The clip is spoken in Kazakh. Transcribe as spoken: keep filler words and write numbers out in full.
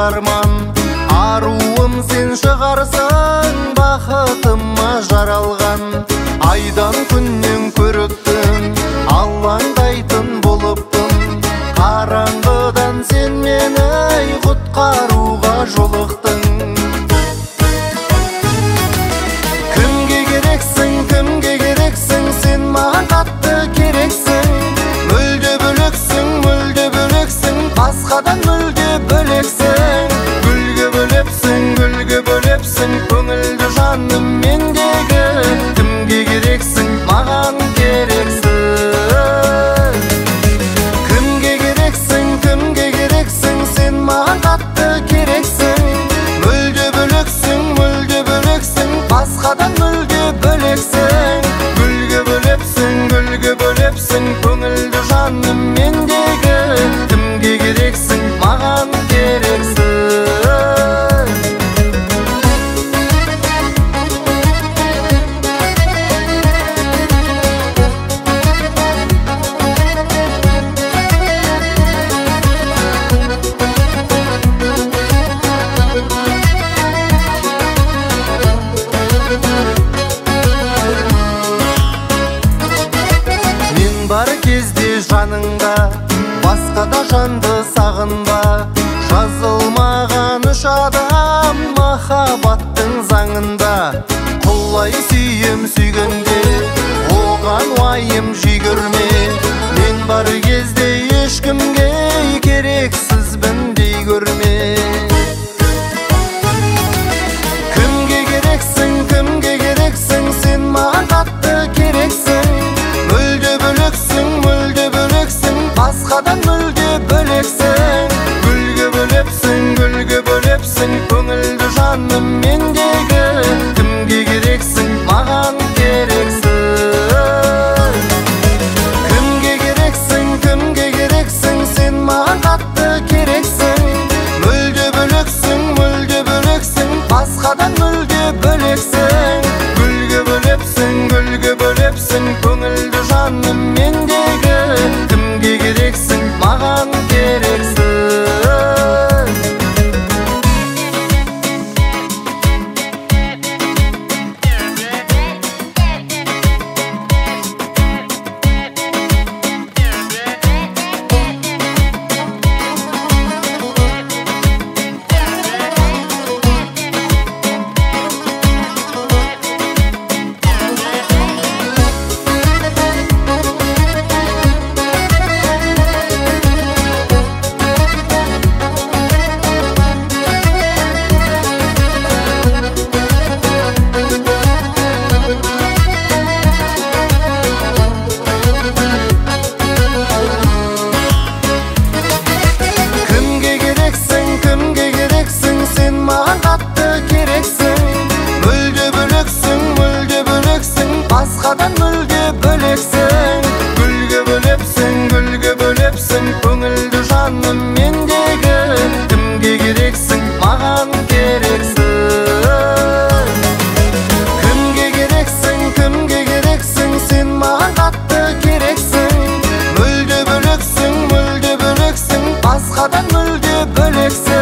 арман, аруым сен шығарсың, бақытыма жаралған. Айдан күннен көріктің, алаңдайтын болыптың, қараңғыдан сен мені құтқаруға жолықтың. Кімге керексің, кімге керексің, сен маған қатты керексің. Мүлде бөлексің, мүлде бөлексің, басқадан мүлде бөлексің. Гүлге бөлепсің, гүлге бөлепсің, көңілді жаным мендегі. Кімге керексің, маған керексің. Кімге керексің, кімге керексің, сен маған қатты керексің. Мүлде бөлексің, мүлде бөлексің, басқадан мүлде бөлексің. Гүлге бөлепсің, гүлге бөлепсің, көңілді жаным мендегі. Кімге керексің, маған керексің. Бар кезде жаныңда, басқада жанды сағынба. Жазылмаған үш адам махаббаттың заңында. Құлай сүйем сүйгенде, оған уайым жегірме. Мен бар кезде ешкімге керексізбін дей көрме. Кімге керексің, кімге керексің, сен маған қатты керексің. Мүлде бөлексің, мүлде бөлексің, басқадан мүлде бөлексің. Гүлге бөлепсің, гүлге бөлепсің, көңілді жаным мендегі. Кімге керексің, маған керексің. Кімге керексің, кімге керексің, сен маған қатты керексің. Мүлде бөлексің, мүлде бөлексің, басқадан мүлде бөлексің. Гүлге бөлепсің, гүлге бөлепсің, көңілді жаным мендегі. Кімге керексің, маған керексің. Басқадан мүлде бөлексің. Гүлге бөлепсің, гүлге бөлепсің, көңілді жаным мендегі. Кімге керексің, маған керексің. Кімге керексің, кімге керексің, сен маған қатты керексің. Мүлде бөлексің, мүлде бөлексің, басқадан мүлде бөлексің.